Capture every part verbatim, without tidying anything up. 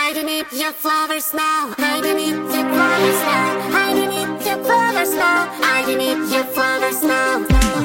Underneath your flowers now, underneath your flowers now, underneath your flowers now, underneath your flowers now.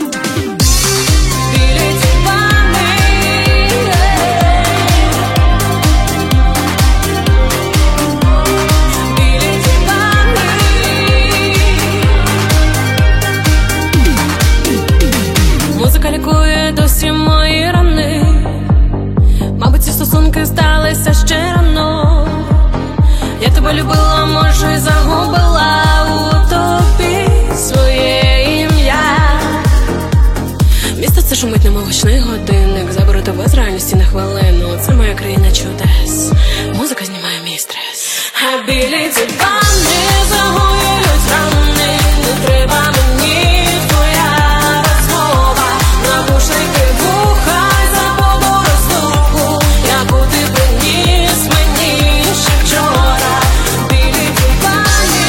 Музика лікує досі мої рани. Мабуть, ці стосунки сталися ще рано. Я тебе любила, може, й загубила у тобі своє ім'я. Місто це шумить, немов гучний годинник. Заберу тебе з реальності на хвилину. Це моя країна чудес. Музика знімає мій стрес. А білі ці ванни загоюють рани. Не треба мені твоя розмова. Навушники вуха, забуду розлуку, яку ти приніс мені ще вчора. Білі дивані,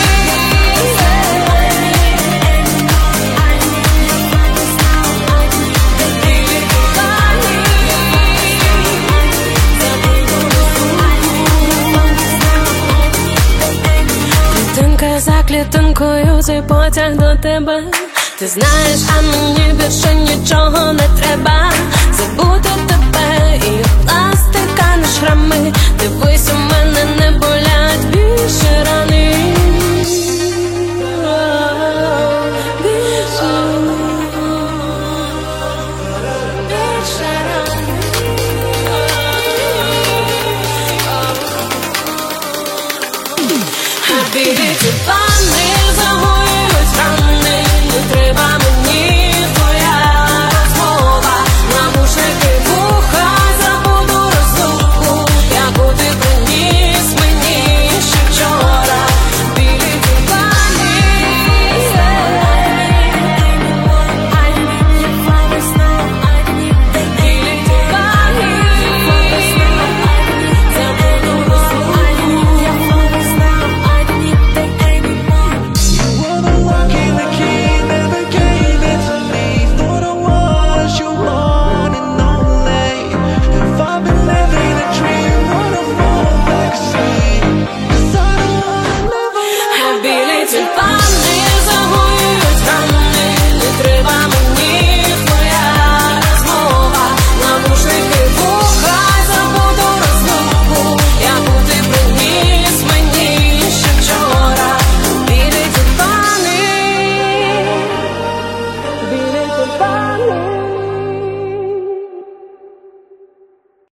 білі дивані, клітинка за клітинкою цей потяг до тебе. Ти знаєш, а мені більше нічого не треба. Забути тебе і пластика на шрами. Дивись, у мене не болять більше рани. Більше, більше рани. А білі